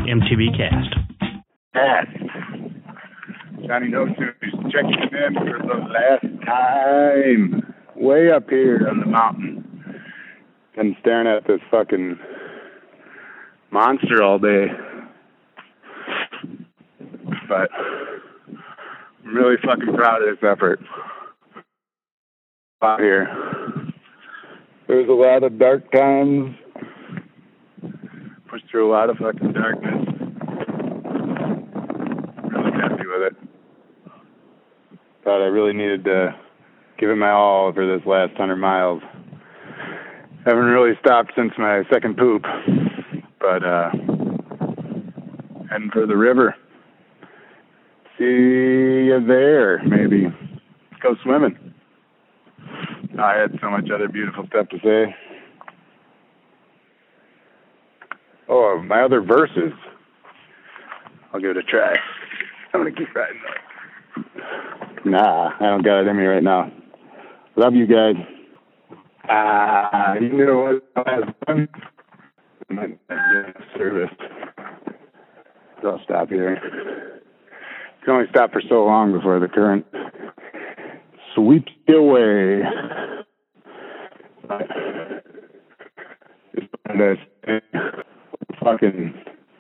MTV Cast. Johnny No Shoes checking in for the last time. Way up here on the mountain. Been staring at this fucking monster all day. But I'm really fucking proud of this effort. Out here. There's a lot of dark times. Pushed through a lot of fucking darkness. Really happy with it. Thought I really needed to give it my all for this last 100 miles. Haven't really stopped since my second poop. But, heading for the river. See you there, maybe. Go swimming. I had so much other beautiful stuff to say. Oh, my other verses. I'll give it a try. I'm going to keep riding though. Nah, I don't got it in me right now. Love you guys. You know what? Last one? Service. So I'll stop here. You can only stop for so long before the current sweeps you away. Just wanted to fucking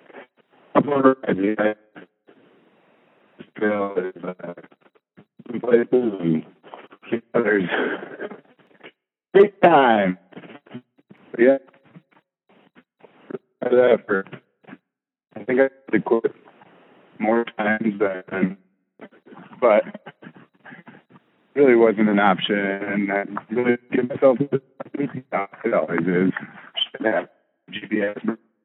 some places and others. Great time. Yeah. Effort. I think I had to quit more times than, but really wasn't an option, and I really give myself it always is. Should have GPS.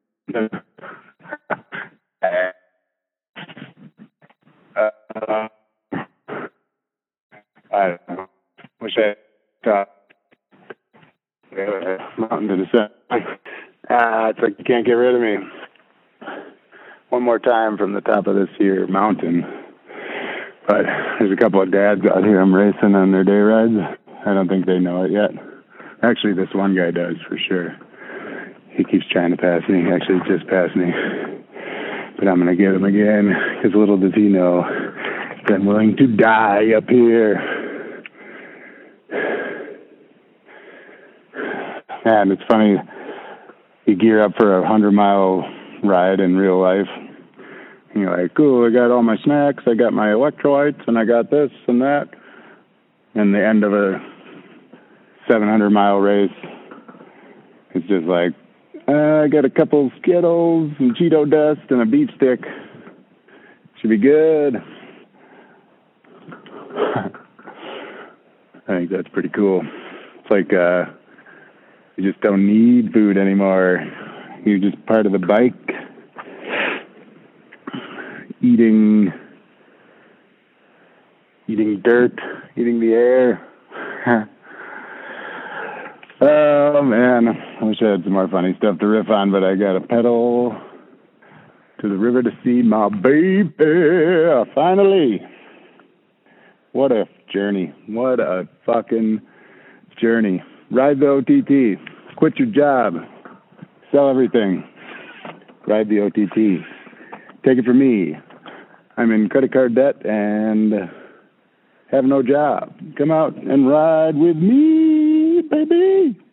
I don't know. Wish I had stopped. Mountain to descend. It's like you can't get rid of me. One more time from the top of this here mountain. But there's a couple of dads out here I'm racing on their day rides. I don't think they know it yet. Actually, this one guy does for sure. He keeps trying to pass me. Actually, just passed me. But I'm going to get him again, because little does he know that I'm willing to die up here. And it's funny, you gear up for a 100-mile ride in real life. And you're like, cool, I got all my snacks, I got my electrolytes, and I got this and that. And the end of a 700-mile race, it's just like, I got a couple Skittles, some Cheeto dust, and a beef stick. Should be good. I think that's pretty cool. It's like, you just don't need food anymore. You're just part of the bike. Eating dirt, eating the air. Oh, man. I wish I had some more funny stuff to riff on, but I got to pedal to the river to see my baby. Finally. What a journey. What a fucking journey. Ride the OTT. Quit your job. Sell everything. Ride the OTT. Take it from me. I'm in credit card debt and have no job. Come out and ride with me, baby.